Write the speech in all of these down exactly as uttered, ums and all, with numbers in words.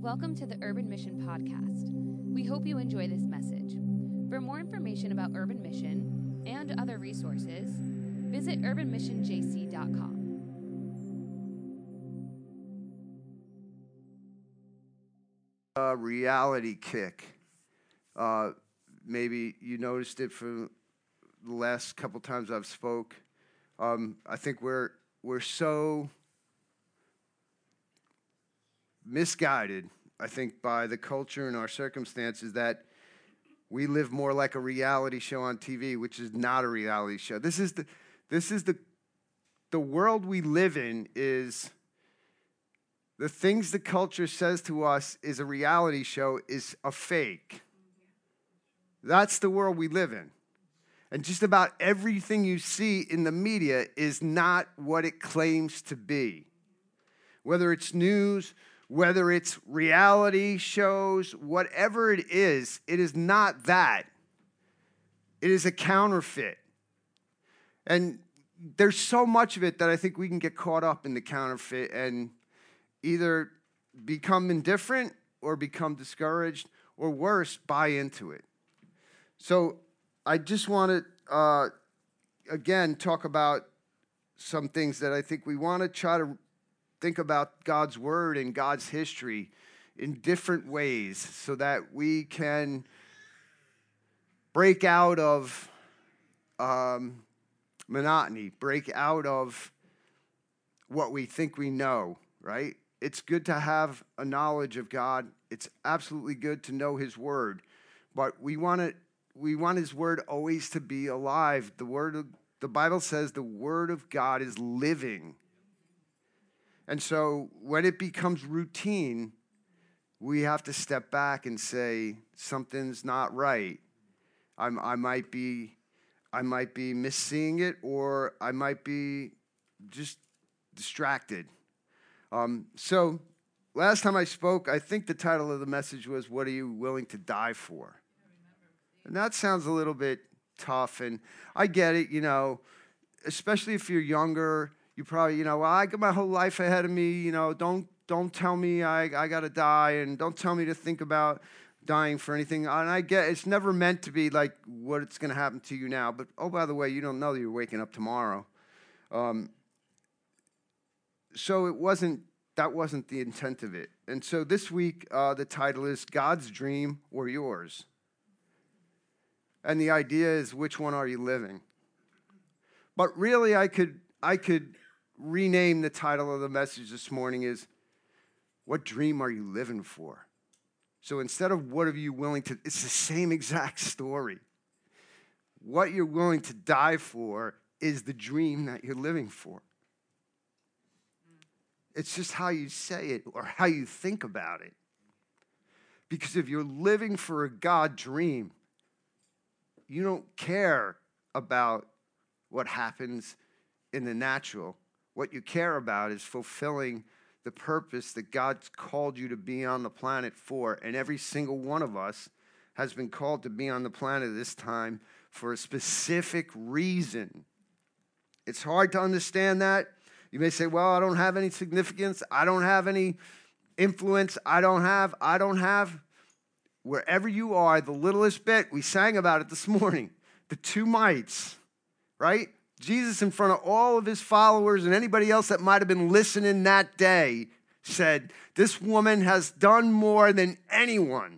Welcome to the Urban Mission Podcast. We hope you enjoy this message. For more information about Urban Mission and other resources, visit urban mission j c dot com. A reality kick. Uh, maybe you noticed it for the last couple times I've spoke. Um, I think we're we're so misguided, I think, by the culture and our circumstances that we live more like a reality show on T V, which is not a reality show. This is the this is the the world we live in is the things the culture says to us is a reality show is a fake. That's the world we live in. And just about everything you see in the media is not what it claims to be. Whether it's news, whether it's reality shows, whatever it is, it is not that. It is a counterfeit. And there's so much of it that I think we can get caught up in the counterfeit and either become indifferent or become discouraged or worse, buy into it. So I just want to, uh, again, talk about some things that I think we want to try to think about God's word and God's history in different ways so that we can break out of um, monotony, break out of what we think we know, right? It's good to have a knowledge of God. It's absolutely good to know his word, but we want to we want his word always to be alive. The word of, the Bible says the word of God is living. And so when it becomes routine, we have to step back and say something's not right. I'm, I might be, I might be misseeing it, or I might be just distracted. Um, so last time I spoke, I think the title of the message was, "What are you willing to die for?" And that sounds a little bit tough, and I get it, you know, especially if you're younger. You probably, you know, well, I got my whole life ahead of me, you know, don't don't tell me I, I got to die, and don't tell me to think about dying for anything. And I get it's never meant to be like what's going to happen to you now. But, oh, by the way, you don't know that you're waking up tomorrow. Um, so it wasn't, that wasn't the intent of it. And so this week, uh, the title is God's Dream or Yours? And the idea is, which one are you living? But really, I could I could rename the title of the message this morning is, what dream are you living for? So instead of what are you willing to, it's the same exact story. What you're willing to die for is the dream that you're living for. It's just how you say it or how you think about it. Because if you're living for a God dream, you don't care about what happens in the natural. What you care about is fulfilling the purpose that God's called you to be on the planet for. And every single one of us has been called to be on the planet this time for a specific reason. It's hard to understand that. You may say, well, I don't have any significance. I don't have any influence. I don't have, I don't have. Wherever you are, the littlest bit, we sang about it this morning, the two mites, right? Jesus, in front of all of his followers and anybody else that might have been listening that day, said, this woman has done more than anyone.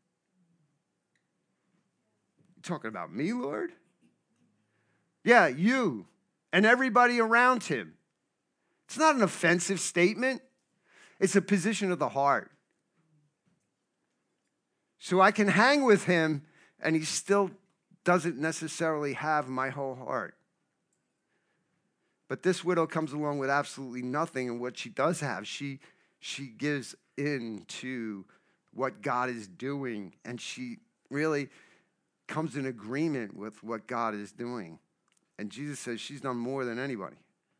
You talking about me, Lord? Yeah, you and everybody around him. It's not an offensive statement. It's a position of the heart. So I can hang with him, and he still doesn't necessarily have my whole heart. But this widow comes along with absolutely nothing, and what she does have, she, she gives in to what God is doing, and she really comes in agreement with what God is doing. And Jesus says she's done more than anybody.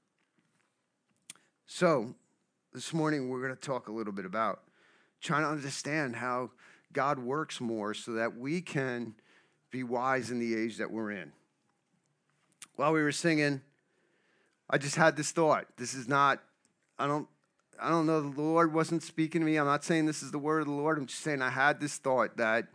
So this morning we're going to talk a little bit about trying to understand how God works more so that we can be wise in the age that we're in. While we were singing, I just had this thought. This is not, I don't, I don't know, the Lord wasn't speaking to me. I'm not saying this is the word of the Lord. I'm just saying I had this thought that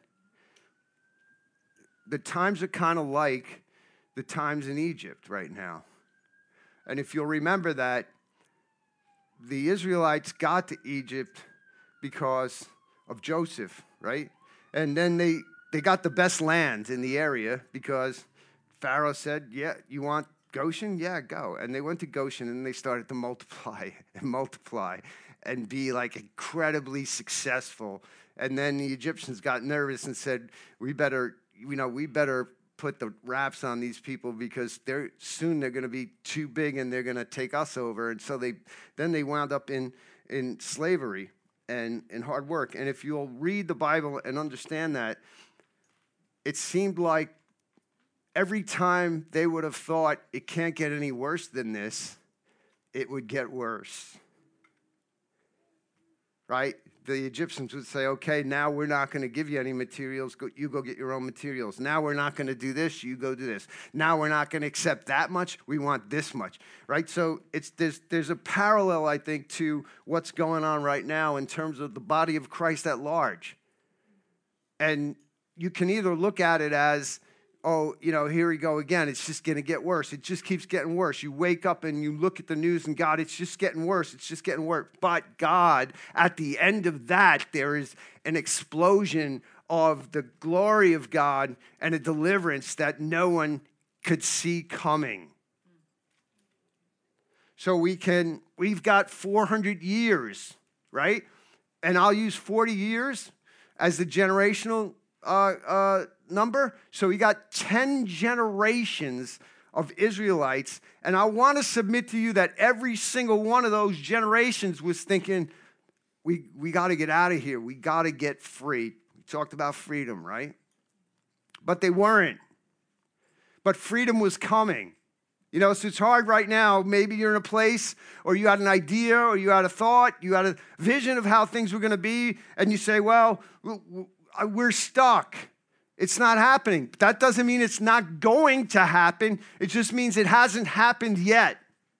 the times are kind of like the times in Egypt right now. And if you'll remember that, the Israelites got to Egypt because of Joseph, right? And then they, they got the best land in the area because Pharaoh said, yeah, you want Goshen? Yeah, go. And they went to Goshen and they started to multiply and multiply and be like incredibly successful. And then the Egyptians got nervous and said, we better, you know, we better put the wraps on these people because they're soon they're going to be too big and they're going to take us over. And so they then they wound up in in slavery and in hard work. And if you'll read the Bible and understand that, it seemed like every time they would have thought it can't get any worse than this, it would get worse. Right? The Egyptians would say, okay, now we're not going to give you any materials. Go, you go get your own materials. Now we're not going to do this. You go do this. Now we're not going to accept that much. We want this much, right? So it's there's, there's a parallel, I think, to what's going on right now in terms of the body of Christ at large. And you can either look at it as, oh, you know, here we go again. It's just going to get worse. It just keeps getting worse. You wake up and you look at the news and God, it's just getting worse. It's just getting worse. But God, at the end of that, there is an explosion of the glory of God and a deliverance that no one could see coming. So we can, we've got four hundred years, right? And I'll use forty years as the generational uh, uh, number. So we got ten generations of Israelites. And I want to submit to you that every single one of those generations was thinking, we, we got to get out of here. We got to get free. We talked about freedom, right? But they weren't. But freedom was coming. You know, so it's hard right now. Maybe you're in a place or you had an idea or you had a thought, you had a vision of how things were going to be, and you say, well, we're stuck. It's not happening. But that doesn't mean it's not going to happen. It just means it hasn't happened yet.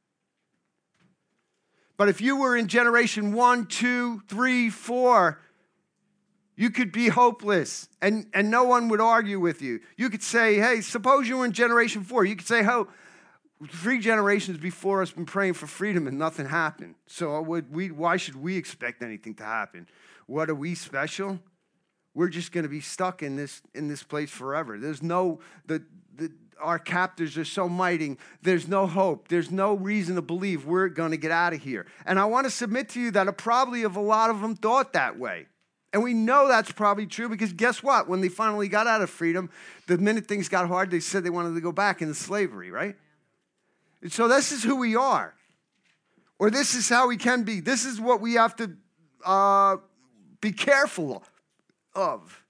But if you were in generation one, two, three, four, you could be hopeless, and, and no one would argue with you. You could say, hey, suppose you were in generation four. You could say, oh, three generations before us been praying for freedom and nothing happened. So would we, why should we expect anything to happen? What, are we special? We're just going to be stuck in this in this place forever. There's no, the, the our captors are so mighty. There's no hope. There's no reason to believe we're going to get out of here. And I want to submit to you that a probably of a lot of them thought that way. And we know that's probably true because guess what? When they finally got out of freedom, the minute things got hard, they said they wanted to go back into slavery, right? And so this is who we are. Or this is how we can be. This is what we have to uh, be careful of.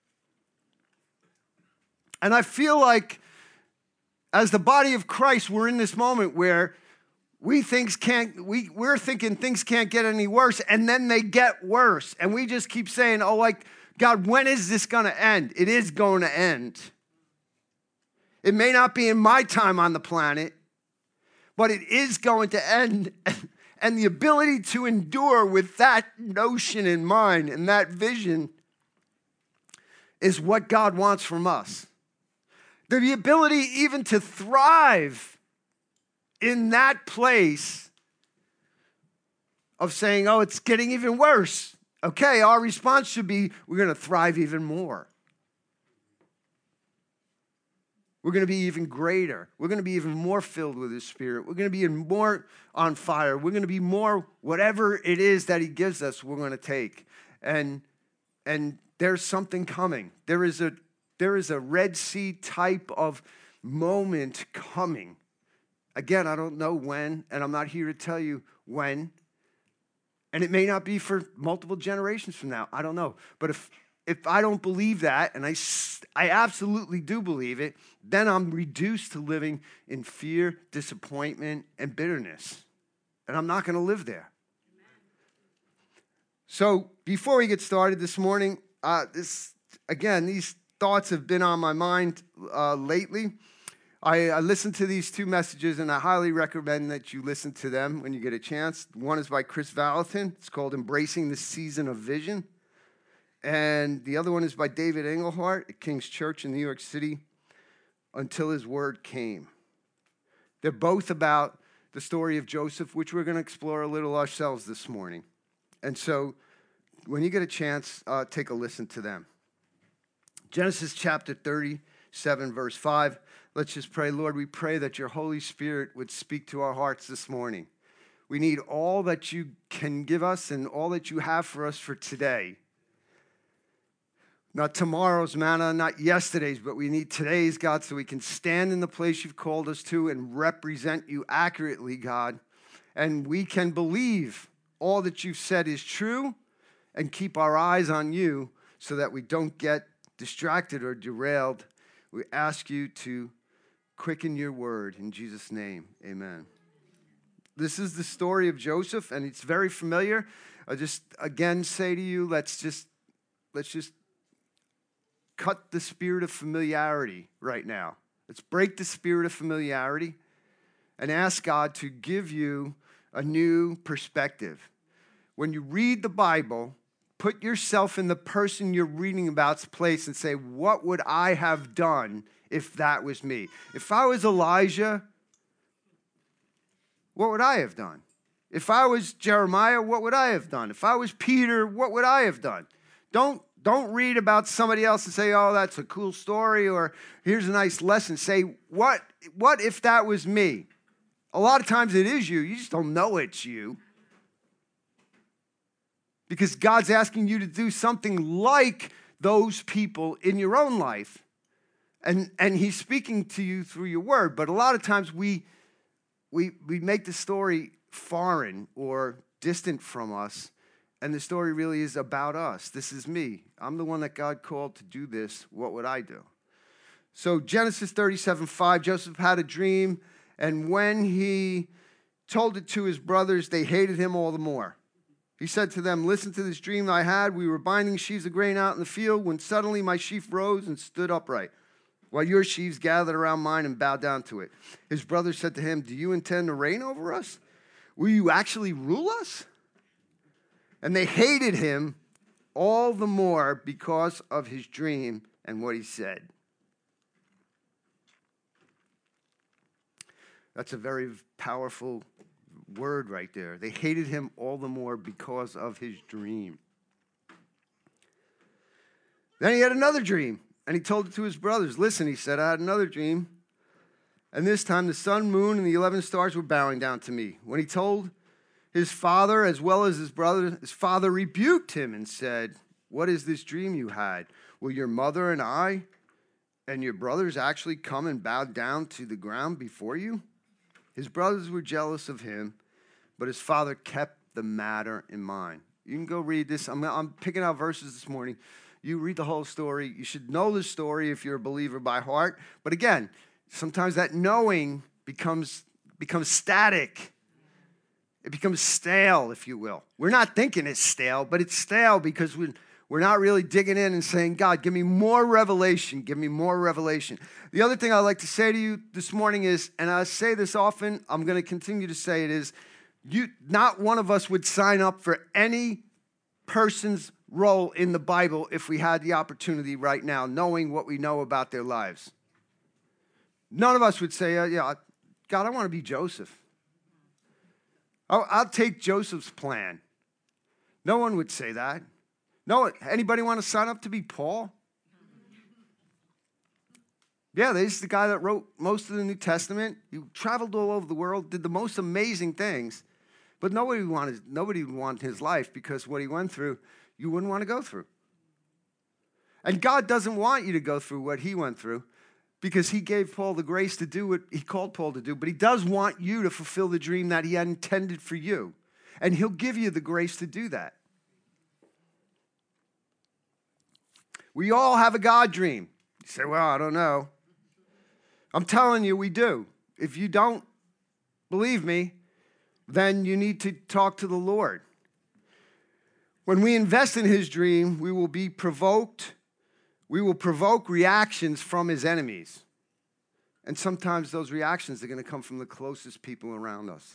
And I feel like as the body of Christ, we're in this moment where we things can't, we, we're thinking things can't get any worse, and then they get worse. And we just keep saying, oh, like, God, when is this going to end? It is going to end. It may not be in my time on the planet, but it is going to end. And the ability to endure with that notion in mind and that vision is what God wants from us. The ability even to thrive in that place of saying, oh, it's getting even worse. Okay, our response should be, we're going to thrive even more. We're going to be even greater. We're going to be even more filled with His Spirit. We're going to be even more on fire. We're going to be more, whatever it is that He gives us, we're going to take. And, and there's something coming. There is a, there is a Red Sea type of moment coming. Again, I don't know when, and I'm not here to tell you when. And it may not be for multiple generations from now. I don't know. But if if I don't believe that, and I, I absolutely do believe it, then I'm reduced to living in fear, disappointment, and bitterness. And I'm not going to live there. So before we get started this morning, uh, this again, these thoughts have been on my mind uh, lately. I, I listened to these two messages, and I highly recommend that you listen to them when you get a chance. One is by Chris Valentin. It's called Embracing the Season of Vision. And the other one is by David Engelhart at King's Church in New York City, Until His Word Came. They're both about the story of Joseph, which we're going to explore a little ourselves this morning. And so when you get a chance, uh, take a listen to them. Genesis chapter thirty-seven, verse five. Let's just pray. Lord, we pray that your Holy Spirit would speak to our hearts this morning. We need all that you can give us and all that you have for us for today. Not tomorrow's manna, not yesterday's, but we need today's, God, so we can stand in the place you've called us to and represent you accurately, God. And we can believe all that you've said is true and keep our eyes on you so that we don't get distracted or derailed. We ask you to quicken your word in Jesus' name. Amen. This is the story of Joseph, and it's very familiar. I just again say to you, let's just let's just cut the spirit of familiarity right now. Let's break the spirit of familiarity and ask God to give you a new perspective. When you read the Bible, put yourself in the person you're reading about's place and say, what would I have done if that was me? If I was Elijah, what would I have done? If I was Jeremiah, what would I have done? If I was Peter, what would I have done? Don't, don't read about somebody else and say, oh, that's a cool story, or here's a nice lesson. Say, what, what if that was me? A lot of times it is you. You just don't know it's you. Because God's asking you to do something like those people in your own life. And, and he's speaking to you through your word. But a lot of times we, we, we make the story foreign or distant from us. And the story really is about us. This is me. I'm the one that God called to do this. What would I do? So Genesis thirty-seven five, Joseph had a dream. And when he told it to his brothers, they hated him all the more. He said to them, listen to this dream I had. We were binding sheaves of grain out in the field when suddenly my sheaf rose and stood upright, while your sheaves gathered around mine and bowed down to it. His brothers said to him, do you intend to reign over us? Will you actually rule us? And they hated him all the more because of his dream and what he said. That's a very powerful word right there. They hated him all the more because of his dream. Then he had another dream, and he told it to his brothers. Listen, he said, I had another dream, and this time the sun, moon, and the eleven stars were bowing down to me. When he told his father as well as his brother, his father rebuked him and said, what is this dream you had? Will your mother and I and your brothers actually come and bow down to the ground before you? His brothers were jealous of him, but his father kept the matter in mind. You can go read this. I'm, I'm picking out verses this morning. You read the whole story. You should know the story if you're a believer by heart. But again, sometimes that knowing becomes, becomes static. It becomes stale, if you will. We're not thinking it's stale, but it's stale because we, we're not really digging in and saying, God, give me more revelation. Give me more revelation. The other thing I'd like to say to you this morning is, and I say this often, I'm going to continue to say it, is you, not one of us would sign up for any person's role in the Bible if we had the opportunity right now, knowing what we know about their lives. None of us would say, uh, yeah, God, I want to be Joseph. I'll, I'll take Joseph's plan. No one would say that. No, anybody want to sign up to be Paul? Yeah, this is the guy that wrote most of the New Testament. He traveled all over the world, did the most amazing things. But nobody wanted, nobody would want his life because what he went through, you wouldn't want to go through. And God doesn't want you to go through what he went through because he gave Paul the grace to do what he called Paul to do. But he does want you to fulfill the dream that he had intended for you. And he'll give you the grace to do that. We all have a God dream. You say, well, I don't know. I'm telling you, we do. If you don't believe me, then you need to talk to the Lord. When we invest in his dream, we will be provoked. We will provoke reactions from his enemies. And sometimes those reactions are going to come from the closest people around us.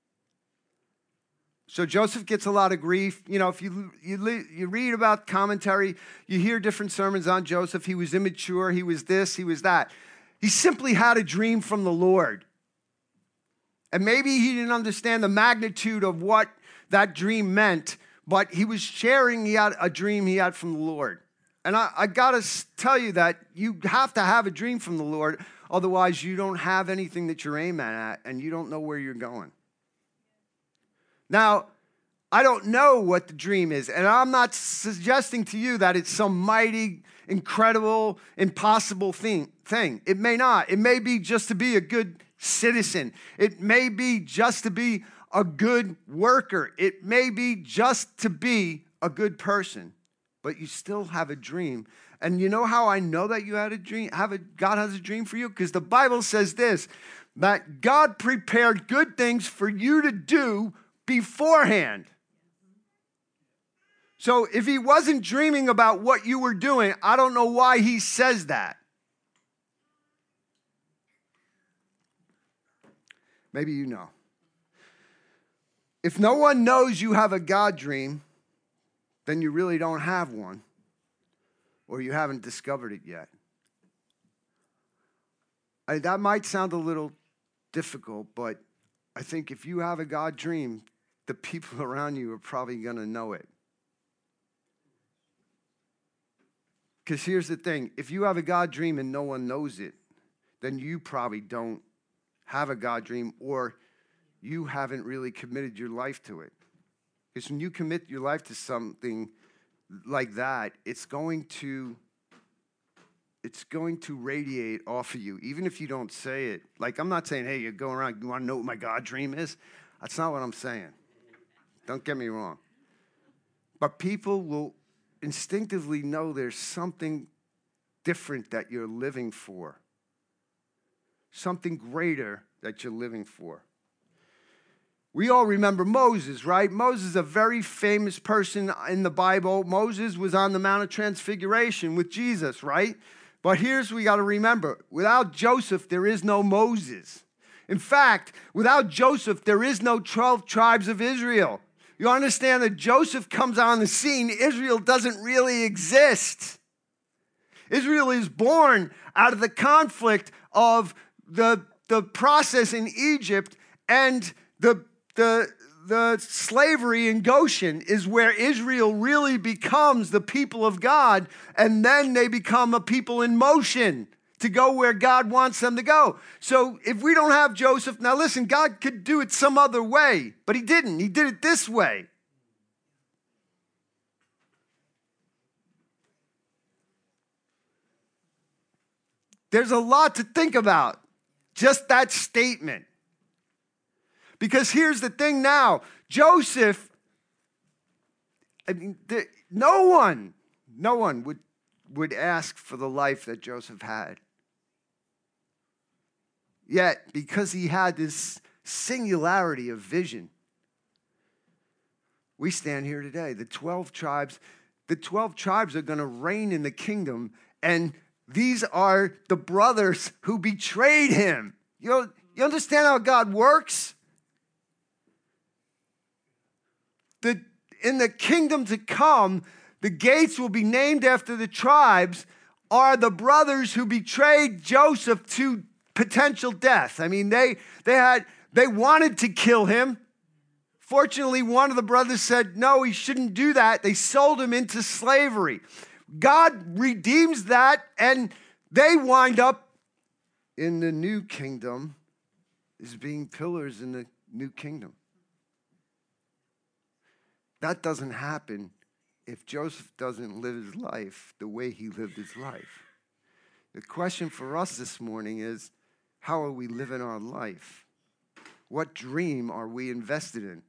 So Joseph gets a lot of grief. You know, if you, you, you read about commentary, you hear different sermons on Joseph. He was immature. He was this. He was that. He simply had a dream from the Lord. And maybe he didn't understand the magnitude of what that dream meant, but he was sharing he had a dream he had from the Lord. And I, I got to tell you that you have to have a dream from the Lord. Otherwise, you don't have anything that you're aiming at, and you don't know where you're going. Now, I don't know what the dream is, and I'm not suggesting to you that it's some mighty, incredible, impossible thing. thing. It may not. It may be just to be a good citizen. It may be just to be a good worker. It may be just to be a good person, but you still have a dream. And you know how I know that you had a dream? Have a, God has a dream for you? Because the Bible says this, that God prepared good things for you to do beforehand. So if he wasn't dreaming about what you were doing, I don't know why he says that. Maybe you know. If no one knows you have a God dream, then you really don't have one, or you haven't discovered it yet. I, that might sound a little difficult, but I think if you have a God dream, the people around you are probably going to know it. Because here's the thing. If you have a God dream and no one knows it, then you probably don't have a God dream, or you haven't really committed your life to it. Because when you commit your life to something like that, it's going to it's going to radiate off of you, even if you don't say it. Like, I'm not saying, hey, you're going around, you want to know what my God dream is? That's not what I'm saying. Don't get me wrong. But people will instinctively know there's something different that you're living for. Something greater that you're living for. We all remember Moses, right? Moses is a very famous person in the Bible. Moses was on the Mount of Transfiguration with Jesus, right? But here's what we got to remember. Without Joseph, there is no Moses. In fact, without Joseph, there is no twelve tribes of Israel. You understand that Joseph comes on the scene, Israel doesn't really exist. Israel is born out of the conflict of the, the process in Egypt, and the The, the slavery in Goshen is where Israel really becomes the people of God, and then they become a people in motion to go where God wants them to go. So if we don't have Joseph, now listen, God could do it some other way, but he didn't. He did it this way. There's a lot to think about, just that statement. Because here's the thing now, Joseph, I mean, the, no one, no one would, would ask for the life that Joseph had. Yet, because he had this singularity of vision, we stand here today. The twelve tribes, the twelve tribes are going to reign in the kingdom, and these are the brothers who betrayed him. You know, you understand how God works? The, in the kingdom to come, the gates will be named after the tribes, are the brothers who betrayed Joseph to potential death. I mean, they they had they wanted to kill him. Fortunately, one of the brothers said, no, he shouldn't do that. They sold him into slavery. God redeems that, and they wind up in the new kingdom as being pillars in the new kingdom. That doesn't happen if Joseph doesn't live his life the way he lived his life. The question for us this morning is, how are we living our life? What dream are we invested in?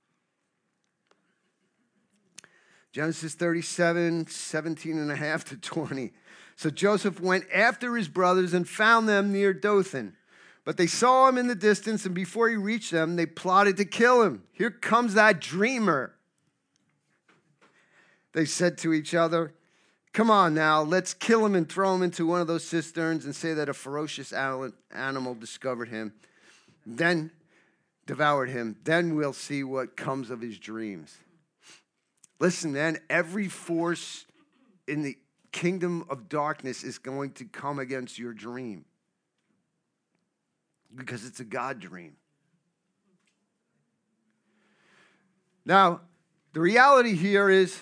Genesis thirty-seven, seventeen and a half to twenty. So Joseph went after his brothers and found them near Dothan. But they saw him in the distance, and before he reached them, they plotted to kill him. Here comes that dreamer. They said to each other, Come on now, let's kill him and throw him into one of those cisterns and say that a ferocious animal discovered him, then devoured him. Then we'll see what comes of his dreams. Listen, man, every force in the kingdom of darkness is going to come against your dream because it's a God dream. Now, the reality here is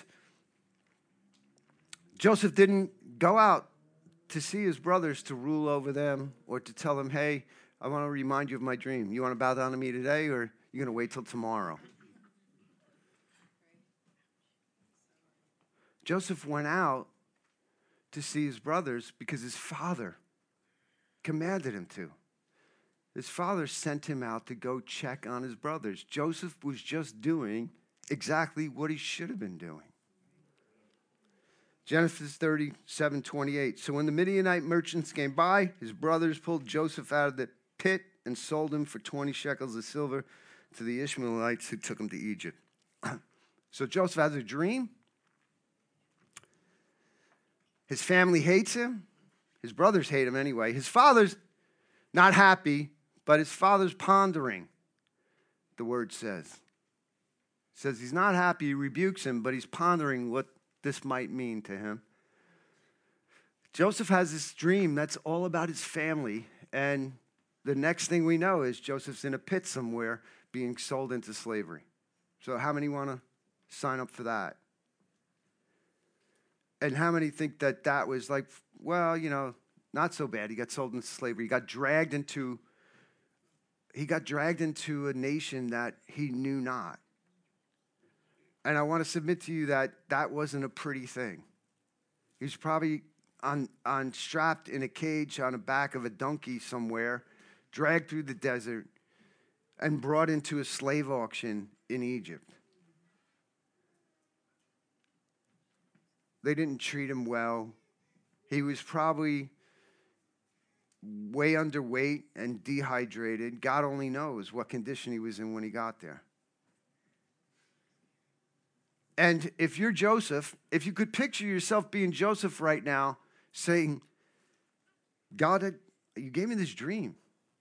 Joseph didn't go out to see his brothers to rule over them or to tell them, hey, I want to remind you of my dream. You want to bow down to me today, or you're going to wait till tomorrow? Joseph went out to see his brothers because his father commanded him to. His father sent him out to go check on his brothers. Joseph was just doing exactly what he should have been doing. Genesis thirty-seven twenty-eight. So when the Midianite merchants came by, his brothers pulled Joseph out of the pit and sold him for twenty shekels of silver to the Ishmaelites who took him to Egypt. So Joseph has a dream. His family hates him. His brothers hate him anyway. His father's not happy, but his father's pondering, the word says. It says he's not happy, he rebukes him, but he's pondering what this might mean to him. Joseph has this dream that's all about his family, and the next thing we know is Joseph's in a pit somewhere being sold into slavery. So how many want to sign up for that? And how many think that that was like, well, you know, not so bad. He got sold into slavery. He got dragged into, he got dragged into a nation that he knew not. And I want to submit to you that that wasn't a pretty thing. He was probably on, on strapped in a cage on the back of a donkey somewhere, dragged through the desert, and brought into a slave auction in Egypt. They didn't treat him well. He was probably way underweight and dehydrated. God only knows what condition he was in when he got there. And if you're Joseph, if you could picture yourself being Joseph right now, saying, God, you gave me this dream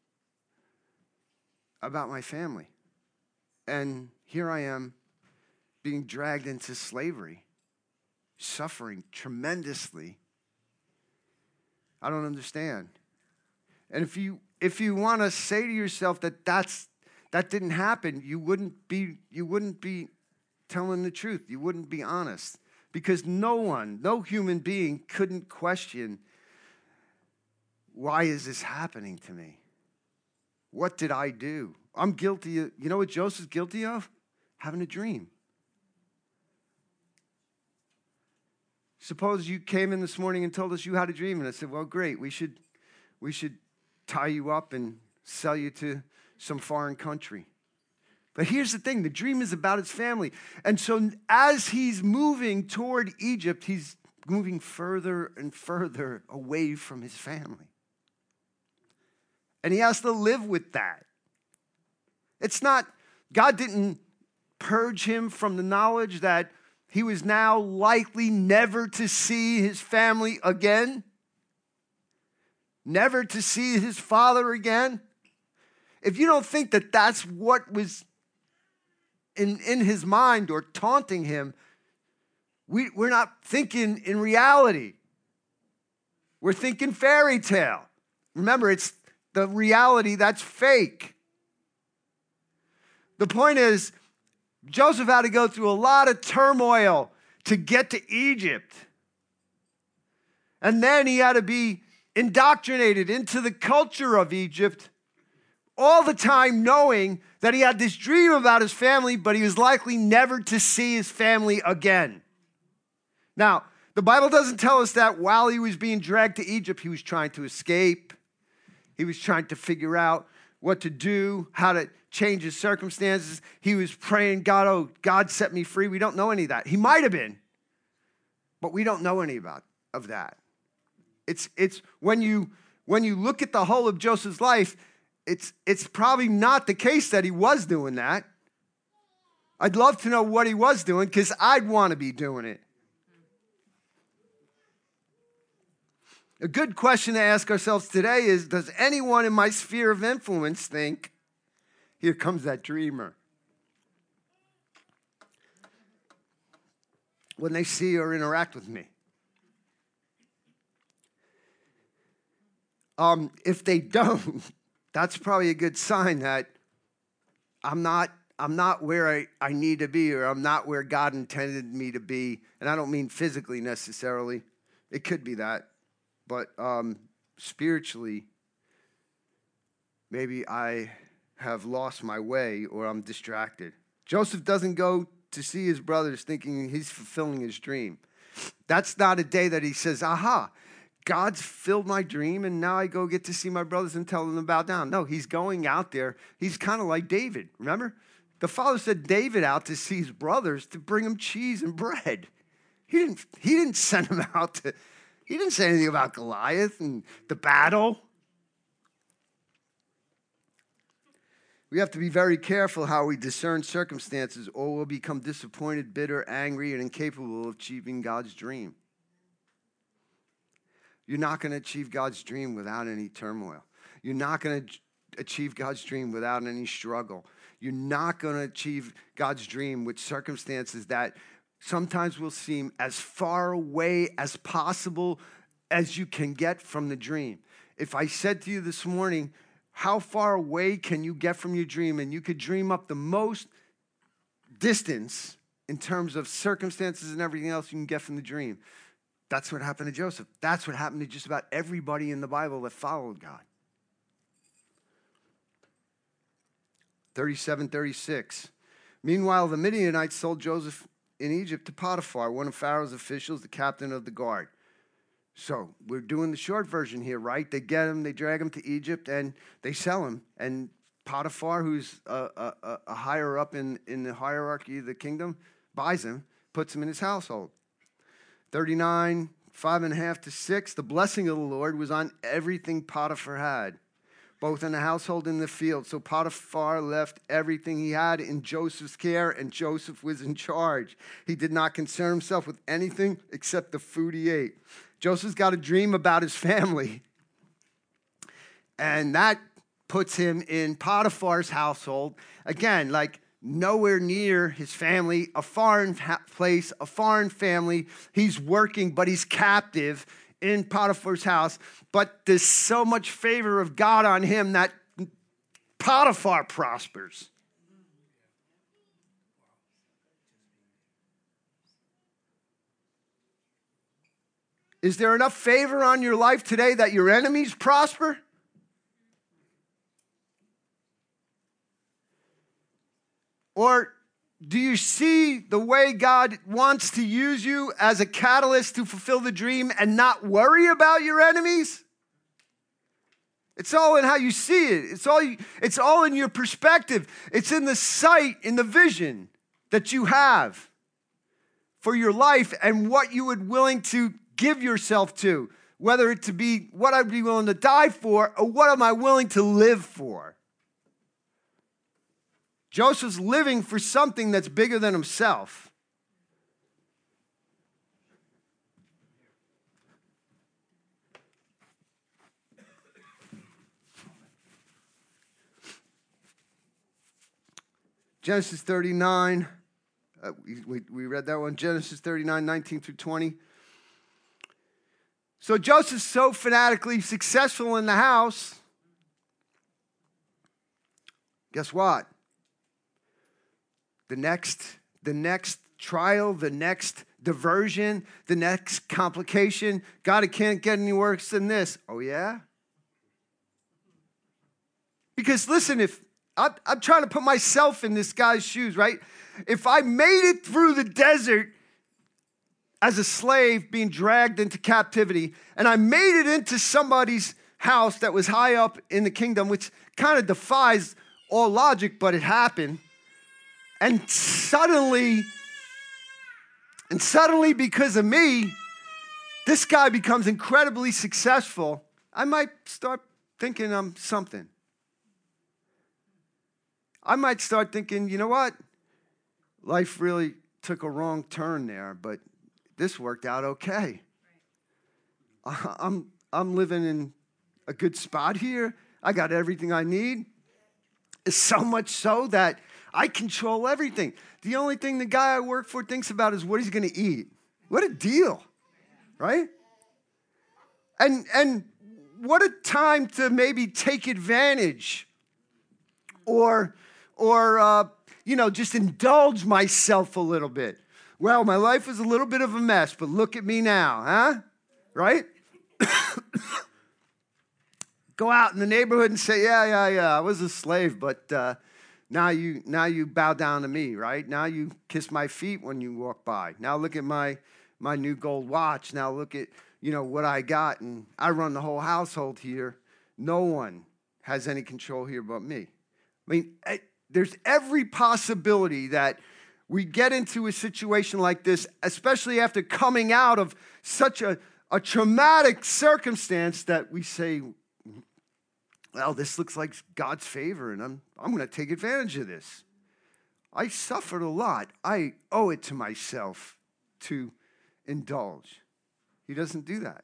about my family. And here I am being dragged into slavery, suffering tremendously. I don't understand. And if you if you want to say to yourself that that's that didn't happen, you wouldn't be you wouldn't be telling the truth. You wouldn't be honest, because no one, no human being couldn't question, why is this happening to me? What did I do? I'm guilty of, you know what Joseph's guilty of? Having a dream. Suppose you came in this morning and told us you had a dream, and I said, well, great, we should we should tie you up and sell you to some foreign country. But here's the thing, the dream is about his family. And so as he's moving toward Egypt, he's moving further and further away from his family. And he has to live with that. It's not, God didn't purge him from the knowledge that he was now likely never to see his family again, never to see his father again. If you don't think that that's what was in, in his mind or taunting him, we, we're not thinking in reality. We're thinking fairy tale. Remember, it's the reality that's fake. The point is, Joseph had to go through a lot of turmoil to get to Egypt. And then he had to be indoctrinated into the culture of Egypt, all the time knowing that he had this dream about his family, but he was likely never to see his family again. Now, the Bible doesn't tell us that while he was being dragged to Egypt, he was trying to escape. He was trying to figure out what to do, how to change his circumstances. He was praying, God, oh, God set me free. We don't know any of that. He might have been, but we don't know any about of that. It's it's when you when you look at the whole of Joseph's life, it's it's probably not the case that he was doing that. I'd love to know what he was doing because I'd want to be doing it. A good question to ask ourselves today is, does anyone in my sphere of influence think, here comes that dreamer? When they see or interact with me. Um, if they don't, that's probably a good sign that I'm not, I'm not where I, I need to be, or I'm not where God intended me to be. And I don't mean physically necessarily. It could be that. But um, spiritually, maybe I have lost my way or I'm distracted. Joseph doesn't go to see his brothers thinking he's fulfilling his dream. That's not a day that he says, aha, God's filled my dream and now I go get to see my brothers and tell them to bow down. No, he's going out there. He's kind of like David, remember? The father sent David out to see his brothers to bring him cheese and bread. He didn't, he didn't send him out to, he didn't say anything about Goliath and the battle. We have to be very careful how we discern circumstances, or we'll become disappointed, bitter, angry, and incapable of achieving God's dream. You're not going to achieve God's dream without any turmoil. You're not going to achieve God's dream without any struggle. You're not going to achieve God's dream with circumstances that sometimes will seem as far away as possible as you can get from the dream. If I said to you this morning, how far away can you get from your dream? And you could dream up the most distance in terms of circumstances and everything else you can get from the dream. That's what happened to Joseph. That's what happened to just about everybody in the Bible that followed God. thirty-seven, thirty-six. Meanwhile, the Midianites sold Joseph in Egypt to Potiphar, one of Pharaoh's officials, the captain of the guard. So we're doing the short version here, right? They get him, they drag him to Egypt, and they sell him. And Potiphar, who's a, a, a higher up in, in the hierarchy of the kingdom, buys him, puts him in his household. thirty-nine, five and a half to six, the blessing of the Lord was on everything Potiphar had, both in the household and in the field. So Potiphar left everything he had in Joseph's care, and Joseph was in charge. He did not concern himself with anything except the food he ate. Joseph's got a dream about his family, and that puts him in Potiphar's household. Again, like nowhere near his family, a foreign ha- place, a foreign family. He's working, but he's captive in Potiphar's house. But there's so much favor of God on him that Potiphar prospers. Is there enough favor on your life today that your enemies prosper? Or do you see the way God wants to use you as a catalyst to fulfill the dream and not worry about your enemies? It's all in how you see it. It's all, it's all in your perspective. It's in the sight, in the vision that you have for your life and what you would willing to give yourself to, whether it to be what I'd be willing to die for or what am I willing to live for. Joseph's living for something that's bigger than himself. Genesis thirty-nine, uh, we, we, we read that one, Genesis thirty-nine, nineteen through twenty. So Joseph's so fanatically successful in the house, guess what? The next, the next trial, the next diversion, the next complication, God, it can't get any worse than this. Oh, yeah? Because listen, if I'm, I'm trying to put myself in this guy's shoes, right? If I made it through the desert as a slave being dragged into captivity, and I made it into somebody's house that was high up in the kingdom, which kind of defies all logic, but it happened. And suddenly, and suddenly because of me, this guy becomes incredibly successful. I might start thinking I'm something. I might start thinking, you know what? Life really took a wrong turn there, but this worked out okay. I'm, I'm living in a good spot here. I got everything I need. It's so much so that I control everything. The only thing the guy I work for thinks about is what he's going to eat. What a deal, right? And and what a time to maybe take advantage or, or uh, you know, just indulge myself a little bit. Well, my life was a little bit of a mess, but look at me now, huh? Right? Go out in the neighborhood and say, yeah, yeah, yeah, I was a slave, but uh, now you now you bow down to me, right? Now you kiss my feet when you walk by. Now look at my my new gold watch. Now look at, you know, what I got, and I run the whole household here. No one has any control here but me. I mean, there's every possibility that we get into a situation like this, especially after coming out of such a, a traumatic circumstance, that we say, well, this looks like God's favor, and I'm, I'm going to take advantage of this. I suffered a lot. I owe it to myself to indulge. He doesn't do that.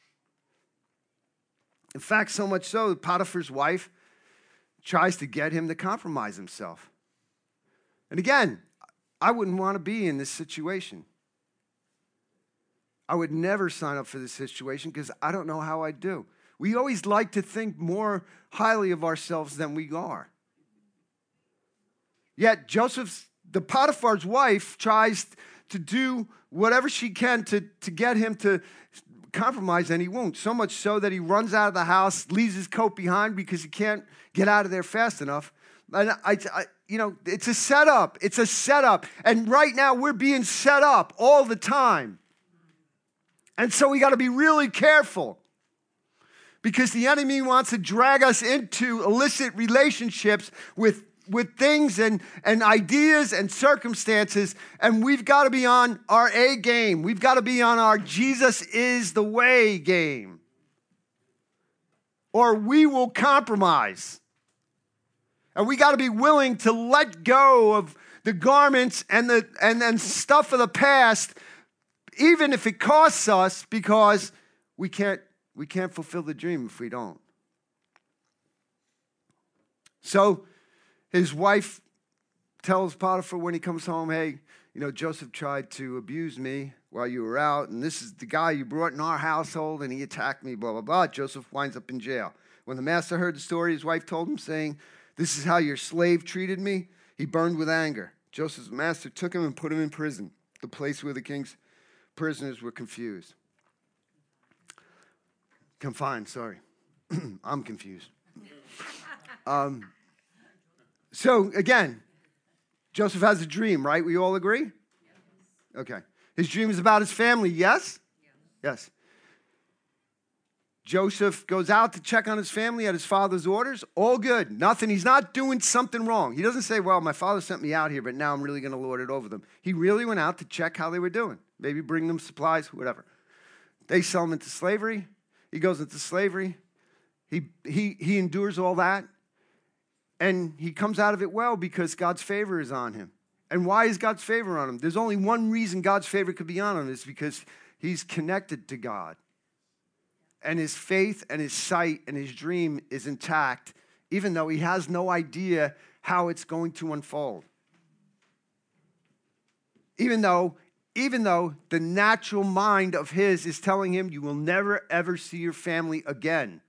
In fact, so much so, Potiphar's wife tries to get him to compromise himself. And again, I wouldn't want to be in this situation. I would never sign up for this situation because I don't know how I'd do. We always like to think more highly of ourselves than we are. Yet Joseph's, the Potiphar's wife tries to do whatever she can to, to get him to compromise, and he won't. So much so that he runs out of the house, leaves his coat behind because he can't get out of there fast enough. And I, I, you know, it's a setup. It's a setup. And right now we're being set up all the time. And so we got to be really careful, because the enemy wants to drag us into illicit relationships with, with things and, and ideas and circumstances, and we've got to be on our A game. We've got to be on our Jesus is the way game, or we will compromise. And we got to be willing to let go of the garments and the and, and stuff of the past, even if it costs us, because we can't We can't fulfill the dream if we don't. So his wife tells Potiphar when he comes home, hey, you know, Joseph tried to abuse me while you were out, and this is the guy you brought in our household, and he attacked me, blah, blah, blah. Joseph winds up in jail. When the master heard the story, his wife told him, saying, this is how your slave treated me. He burned with anger. Joseph's master took him and put him in prison, the place where the king's prisoners were confused. Confined, sorry. I'm confused. Um, so, again, Joseph has a dream, right? We all agree? Okay. His dream is about his family, yes? Yes. Joseph goes out to check on his family at his father's orders. All good. Nothing. He's not doing something wrong. He doesn't say, well, my father sent me out here, but now I'm really going to lord it over them. He really went out to check how they were doing. Maybe bring them supplies, whatever. They sell him into slavery. He goes into slavery. He, he, he endures all that. And he comes out of it well because God's favor is on him. And why is God's favor on him? There's only one reason God's favor could be on him, is because he's connected to God. And his faith and his sight and his dream is intact, even though he has no idea how it's going to unfold. Even though Even though the natural mind of his is telling him, you will never, ever see your family again.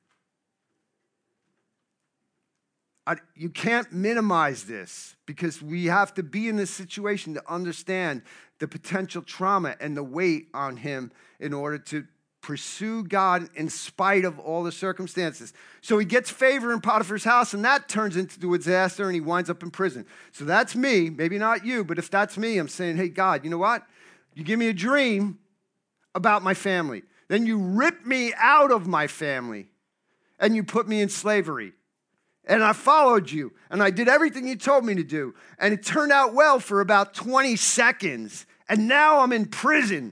I, you can't minimize this, because we have to be in this situation to understand the potential trauma and the weight on him in order to pursue God in spite of all the circumstances. So he gets favor in Potiphar's house, and that turns into a disaster, and he winds up in prison. So that's me, maybe not you, but if that's me, I'm saying, hey, God, you know what? You give me a dream about my family. Then you rip me out of my family and you put me in slavery. And I followed you and I did everything you told me to do. And it turned out well for about twenty seconds. And now I'm in prison.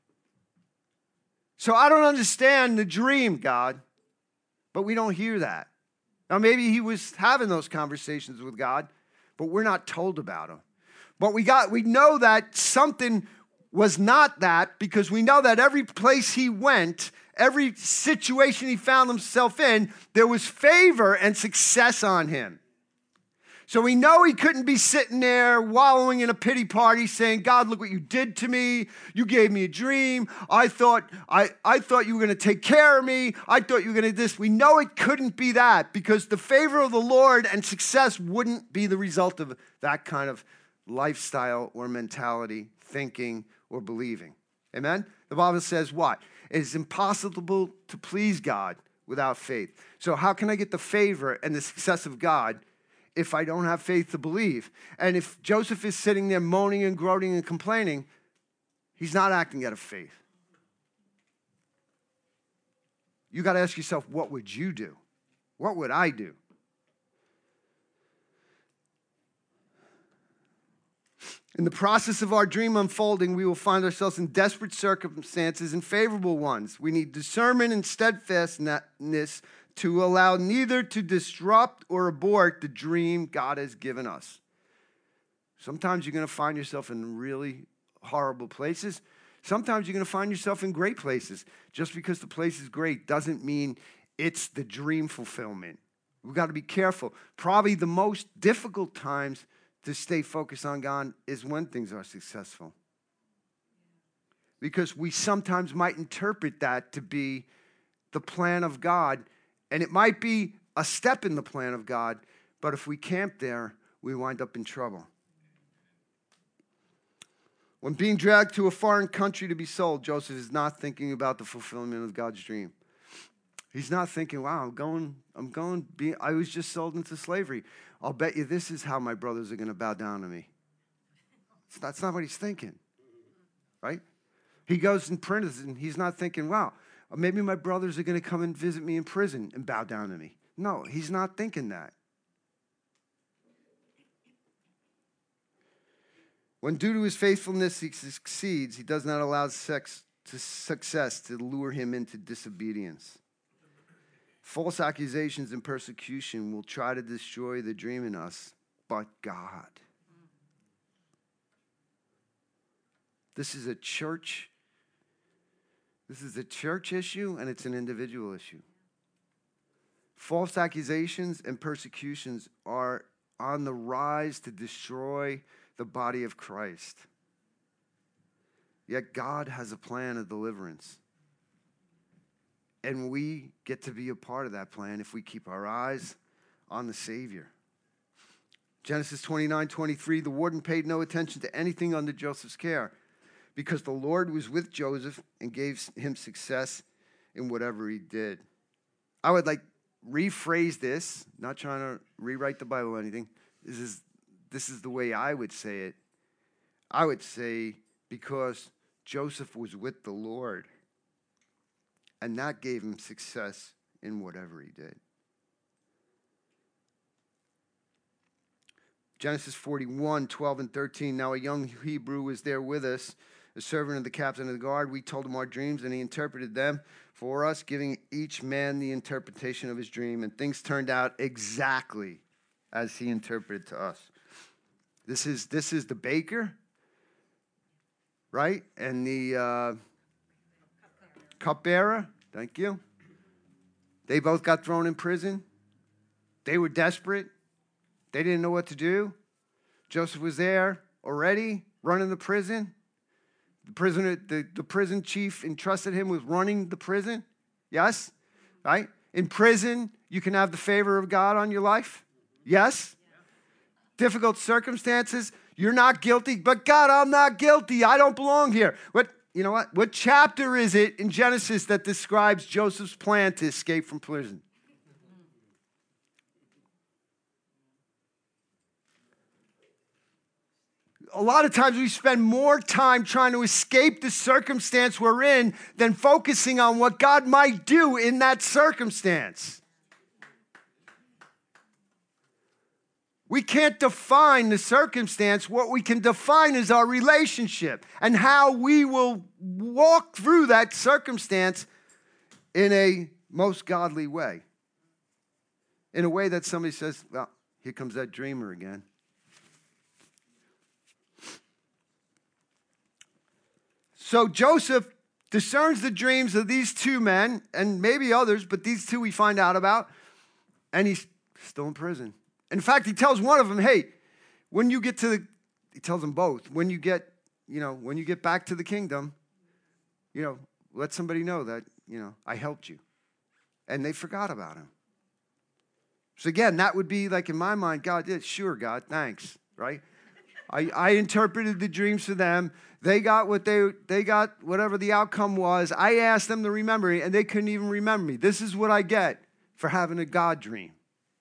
So I don't understand the dream, God. But we don't hear that. Now maybe he was having those conversations with God, but we're not told about them. But we got we know that something was not that, because we know that every place he went, every situation he found himself in, there was favor and success on him. So we know he couldn't be sitting there wallowing in a pity party saying, God, look what you did to me. You gave me a dream. I thought I, I thought you were going to take care of me. I thought you were going to do this. We know it couldn't be that because the favor of the Lord and success wouldn't be the result of that kind of lifestyle or mentality, thinking or believing. Amen? The Bible says what? It is impossible to please God without faith. So how can I get the favor and the success of God if I don't have faith to believe? And if Joseph is sitting there moaning and groaning and complaining, he's not acting out of faith. You got to ask yourself, what would you do? What would I do? In the process of our dream unfolding, we will find ourselves in desperate circumstances and favorable ones. We need discernment and steadfastness to allow neither to disrupt or abort the dream God has given us. Sometimes you're going to find yourself in really horrible places. Sometimes you're going to find yourself in great places. Just because the place is great doesn't mean it's the dream fulfillment. We've got to be careful. Probably the most difficult times to stay focused on God is when things are successful. Because we sometimes might interpret that to be the plan of God. And it might be a step in the plan of God, but if we camp there, we wind up in trouble. When being dragged to a foreign country to be sold, Joseph is not thinking about the fulfillment of God's dream. He's not thinking, wow, I'm going, I'm going, be, I was just sold into slavery. I'll bet you this is how my brothers are going to bow down to me. That's not what he's thinking, right? He goes in prison, he's not thinking, wow, maybe my brothers are going to come and visit me in prison and bow down to me. No, he's not thinking that. When due to his faithfulness he succeeds, he does not allow sex to success to lure him into disobedience. False accusations and persecution will try to destroy the dream in us, but God. This is a church This is a church issue, and it's an individual issue. False accusations and persecutions are on the rise to destroy the body of Christ. Yet God has a plan of deliverance. And we get to be a part of that plan if we keep our eyes on the Savior. Genesis twenty-nine twenty-three, the warden paid no attention to anything under Joseph's care, because the Lord was with Joseph and gave him success in whatever he did. I would like rephrase this, not trying to rewrite the Bible or anything. This is, this is the way I would say it. I would say because Joseph was with the Lord, and that gave him success in whatever he did. Genesis forty-one, twelve and thirteen. Now a young Hebrew was there with us, a servant of the captain of the guard. We told him our dreams, and he interpreted them for us, giving each man the interpretation of his dream. And things turned out exactly as he interpreted to us. This is this is the baker, right? And the uh, cupbearer. Thank you. They both got thrown in prison. They were desperate. They didn't know what to do. Joseph was there already, running the prison. The prisoner, the, the prison chief entrusted him with running the prison. Yes? Right? In prison, you can have the favor of God on your life. Yes? Difficult circumstances. You're not guilty, but God, I'm not guilty. I don't belong here. What, you know what? What chapter is it in Genesis that describes Joseph's plan to escape from prison? A lot of times we spend more time trying to escape the circumstance we're in than focusing on what God might do in that circumstance. We can't define the circumstance. What we can define is our relationship and how we will walk through that circumstance in a most godly way. In a way that somebody says, well, here comes that dreamer again. So Joseph discerns the dreams of these two men, and maybe others, but these two we find out about, and he's still in prison. In fact, he tells one of them, hey, when you get to the, he tells them both, when you get, you know, when you get back to the kingdom, you know, let somebody know that, you know, I helped you. And they forgot about him. So again, that would be like in my mind, God did, sure, God, thanks, right? I, I interpreted the dreams for them. They got what they they got whatever the outcome was. I asked them to remember me, and they couldn't even remember me. This is what I get for having a God dream.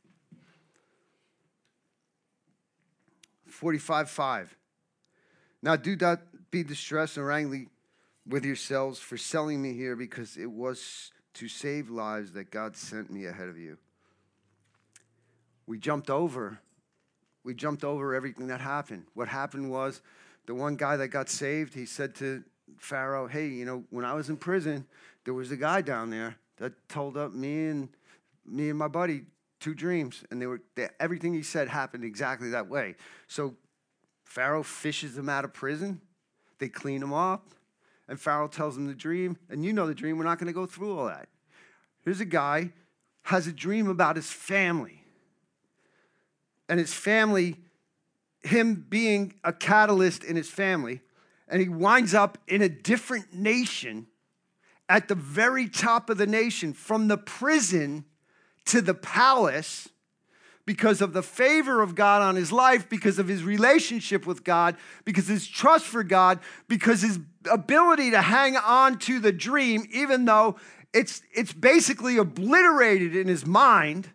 forty-five five. Now do not be distressed or angry with yourselves for selling me here, because it was to save lives that God sent me ahead of you. We jumped over. We jumped over everything that happened. What happened was the one guy that got saved, he said to Pharaoh, hey, you know, when I was in prison, there was a guy down there that told up me and me and my buddy two dreams. And they were they, everything he said happened exactly that way. So Pharaoh fishes him out of prison. They clean him up. And Pharaoh tells him the dream. And you know the dream. We're not going to go through all that. Here's a guy has a dream about his family. And his family, him being a catalyst in his family, and he winds up in a different nation at the very top of the nation, from the prison to the palace, because of the favor of God on his life, because of his relationship with God, because of his trust for God, because his ability to hang on to the dream, even though it's, it's basically obliterated in his mind.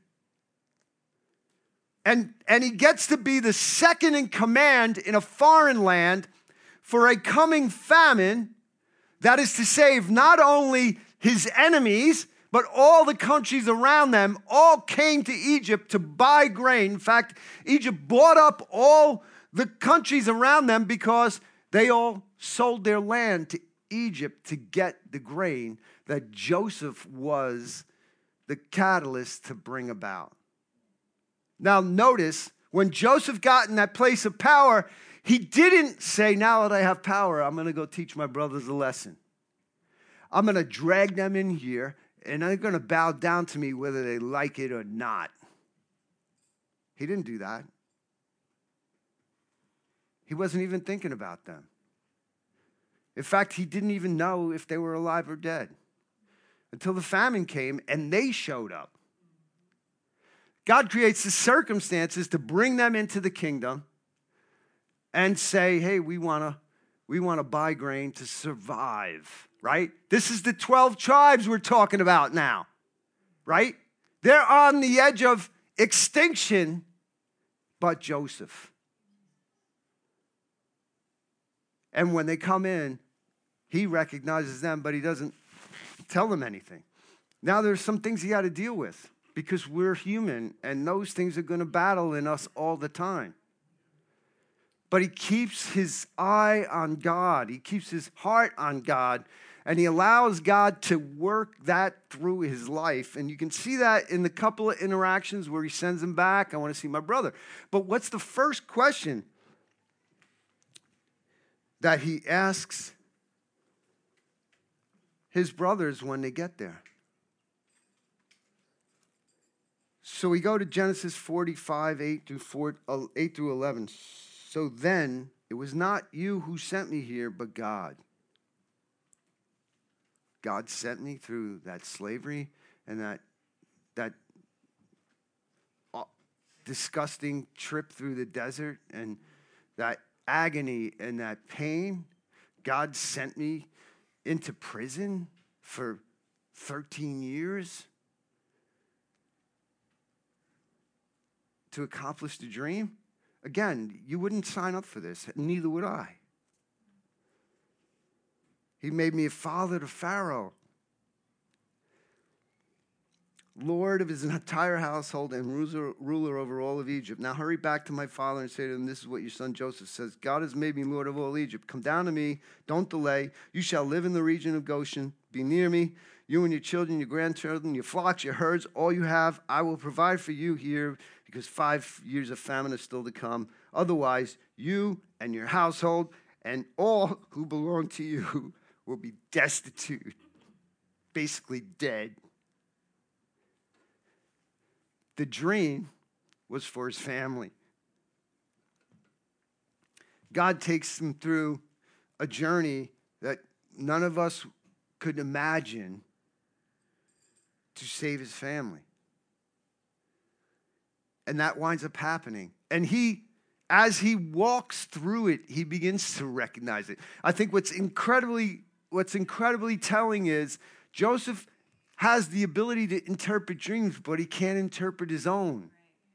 And, and he gets to be the second in command in a foreign land for a coming famine that is to save not only his enemies, but all the countries around them. All came to Egypt to buy grain. In fact, Egypt bought up all the countries around them because they all sold their land to Egypt to get the grain that Joseph was the catalyst to bring about. Now notice, when Joseph got in that place of power, he didn't say, now that I have power, I'm going to go teach my brothers a lesson. I'm going to drag them in here, and they're going to bow down to me whether they like it or not. He didn't do that. He wasn't even thinking about them. In fact, he didn't even know if they were alive or dead until the famine came and they showed up. God creates the circumstances to bring them into the kingdom and say, hey, we want to we want to buy grain to survive, right? This is the twelve tribes we're talking about now, right? They're on the edge of extinction, but Joseph. And when they come in, he recognizes them, but he doesn't tell them anything. Now there's some things he got to deal with, because we're human, and those things are going to battle in us all the time. But he keeps his eye on God. He keeps his heart on God, and he allows God to work that through his life. And you can see that in the couple of interactions where he sends him back. I want to see my brother. But what's the first question that he asks his brothers when they get there? So we go to Genesis forty-five, eight through eleven. So then, it was not you who sent me here, but God. God sent me through that slavery and that, that disgusting trip through the desert and that agony and that pain. God sent me into prison for thirteen years. To accomplish the dream? Again, you wouldn't sign up for this. Neither would I. He made me a father to Pharaoh, Lord of his entire household, and ruler over all of Egypt. Now hurry back to my father and say to him, this is what your son Joseph says. God has made me Lord of all Egypt. Come down to me. Don't delay. You shall live in the region of Goshen. Be near me. You and your children, your grandchildren, your flocks, your herds, all you have, I will provide for you here, because five years of famine is still to come. Otherwise, you and your household and all who belong to you will be destitute, basically dead. The dream was for his family. God takes him through a journey that none of us could imagine to save his family. And that winds up happening. And he, as he walks through it, he begins to recognize it. I think what's incredibly, what's incredibly telling is Joseph has the ability to interpret dreams, but he can't interpret his own.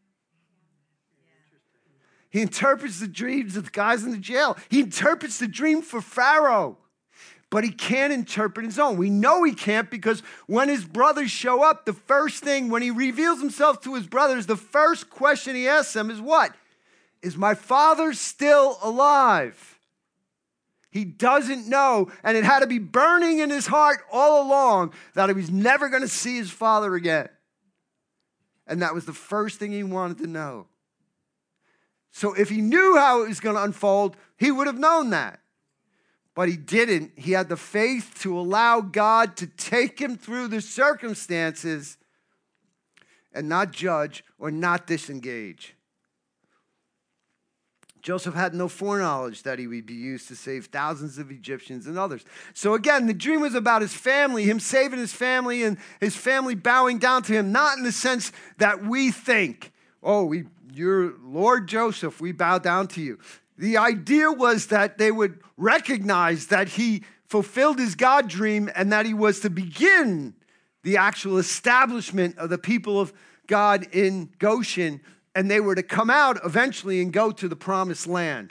He interprets the dreams of the guys in the jail. He interprets the dream for Pharaoh, but he can't interpret his own. We know he can't because when his brothers show up, the first thing, when he reveals himself to his brothers, the first question he asks them is what? Is my father still alive? He doesn't know, and it had to be burning in his heart all along that he was never going to see his father again. And that was the first thing he wanted to know. So if he knew how it was going to unfold, he would have known that. But he didn't. He had the faith to allow God to take him through the circumstances and not judge or not disengage. Joseph had no foreknowledge that he would be used to save thousands of Egyptians and others. So again, the dream was about his family, him saving his family and his family bowing down to him, not in the sense that we think, oh, we, you're Lord Joseph, we bow down to you. The idea was that they would recognize that he fulfilled his God dream and that he was to begin the actual establishment of the people of God in Goshen, and they were to come out eventually and go to the promised land.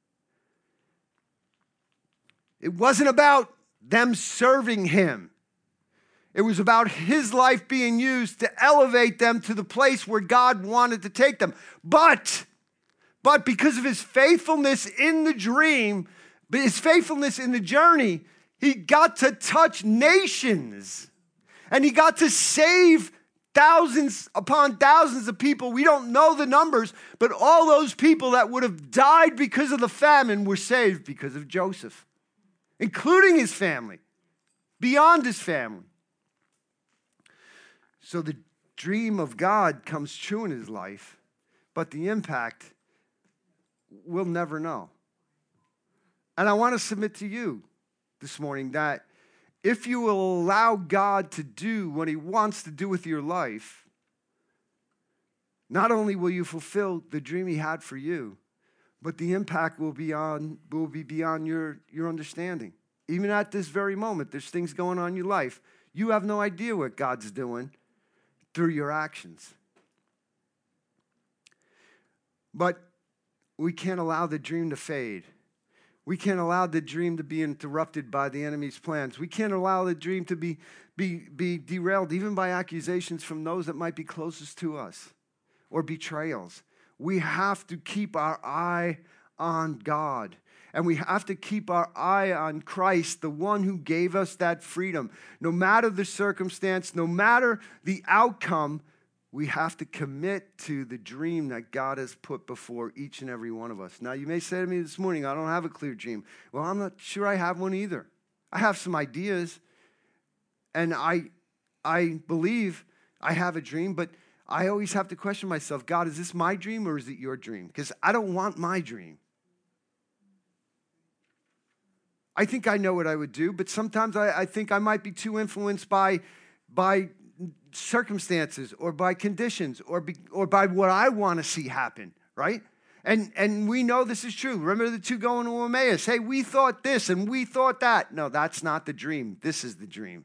It wasn't about them serving him. It was about his life being used to elevate them to the place where God wanted to take them. But, but because of his faithfulness in the dream, his faithfulness in the journey, he got to touch nations. And he got to save thousands upon thousands of people. We don't know the numbers, but all those people that would have died because of the famine were saved because of Joseph, including his family, beyond his family. So the dream of God comes true in his life, but the impact we'll never know. And I want to submit to you this morning that if you will allow God to do what he wants to do with your life, not only will you fulfill the dream he had for you, but the impact will be, on, will be beyond your, your understanding. Even at this very moment, there's things going on in your life. You have no idea what God's doing through your actions. But we can't allow the dream to fade. We can't allow the dream to be interrupted by the enemy's plans. We can't allow the dream to be, be, be derailed even by accusations from those that might be closest to us or betrayals. We have to keep our eye on God. And we have to keep our eye on Christ, the one who gave us that freedom. No matter the circumstance, no matter the outcome, we have to commit to the dream that God has put before each and every one of us. Now, you may say to me this morning, I don't have a clear dream. Well, I'm not sure I have one either. I have some ideas, and I, I believe I have a dream, but I always have to question myself, God, is this my dream or is it your dream? Because I don't want my dream. I think I know what I would do, but sometimes I, I think I might be too influenced by, by circumstances or by conditions or, be, or by what I want to see happen, right? And, and we know this is true. Remember the two going to Emmaus? Hey, we thought this and we thought that. No, that's not the dream. This is the dream.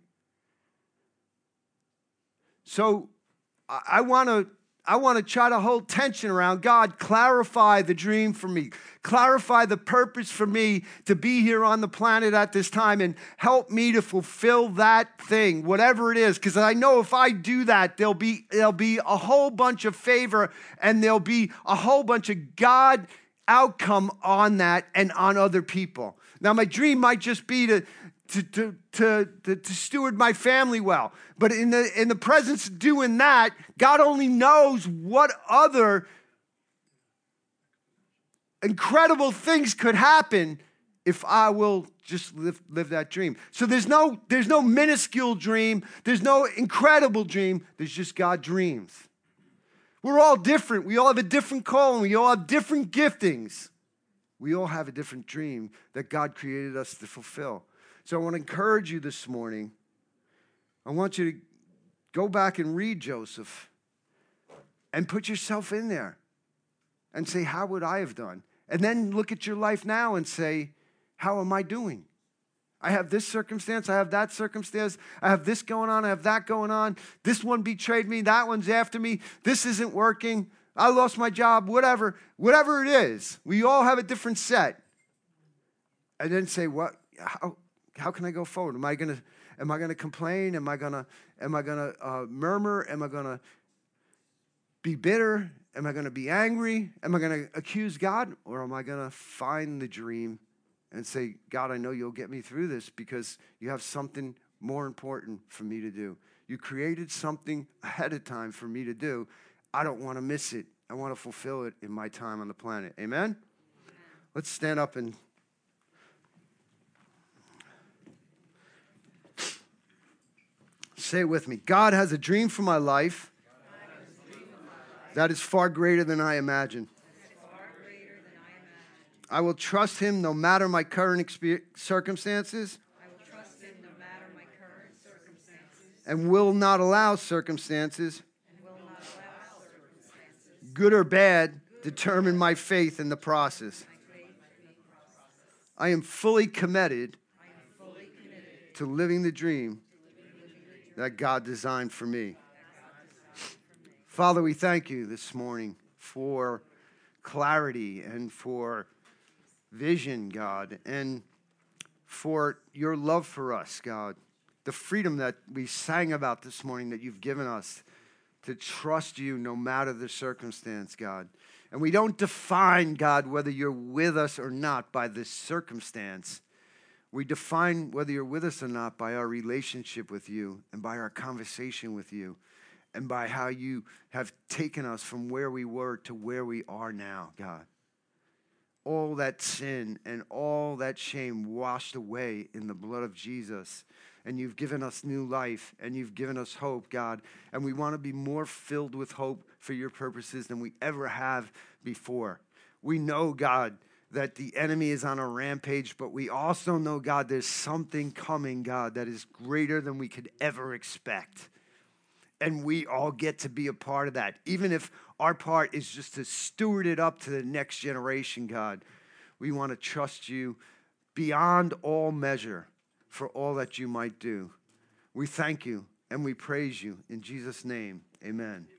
So I, I want to I want to try to hold tension around God, clarify the dream for me, clarify the purpose for me to be here on the planet at this time, and help me to fulfill that thing, whatever it is. Because I know if I do that, there'll be, there'll be a whole bunch of favor and there'll be a whole bunch of God outcome on that and on other people. Now, my dream might just be to To, to, to, to, to steward my family well. But in the, in the presence of doing that, God only knows what other incredible things could happen if I will just live, live that dream. So there's no, there's no minuscule dream. There's no incredible dream. There's just God dreams. We're all different. We all have a different calling. We all have different giftings. We all have a different dream that God created us to fulfill. So I want to encourage you this morning. I want you to go back and read Joseph and put yourself in there and say, how would I have done? And then look at your life now and say, how am I doing? I have this circumstance. I have that circumstance. I have this going on. I have that going on. This one betrayed me. That one's after me. This isn't working. I lost my job. Whatever. Whatever it is. We all have a different set. And then say, what? How, how can I go forward? Am I going to am I going to complain? Am I going to am I going to uh, murmur? Am I going to be bitter? Am I going to be angry? Am I going to accuse God? Or am I going to find the dream and say, God, I know you'll get me through this because you have something more important for me to do. You created something ahead of time for me to do. I don't want to miss it. I want to fulfill it in my time on the planet. Amen? Amen. Let's stand up and say it with me. God has a dream for my life that is far greater than I imagine. I will trust him no matter my current experience, circumstances. I will trust him no matter my current circumstances. And will not allow circumstances, And will not allow circumstances, good or bad, determine my faith in the process. I am fully committed, I am fully committed to living the dream that God designed for me. Father, we thank you this morning for clarity and for vision, God, and for your love for us, God. The freedom that we sang about this morning that you've given us to trust you no matter the circumstance, God. And we don't define, God, whether you're with us or not by this circumstance. We define whether you're with us or not by our relationship with you and by our conversation with you and by how you have taken us from where we were to where we are now, God. All that sin and all that shame washed away in the blood of Jesus. And you've given us new life and you've given us hope, God. And we want to be more filled with hope for your purposes than we ever have before. We know, God, that the enemy is on a rampage, but we also know, God, there's something coming, God, that is greater than we could ever expect. And we all get to be a part of that. Even if our part is just to steward it up to the next generation, God, we want to trust you beyond all measure for all that you might do. We thank you and we praise you. In Jesus' name, amen.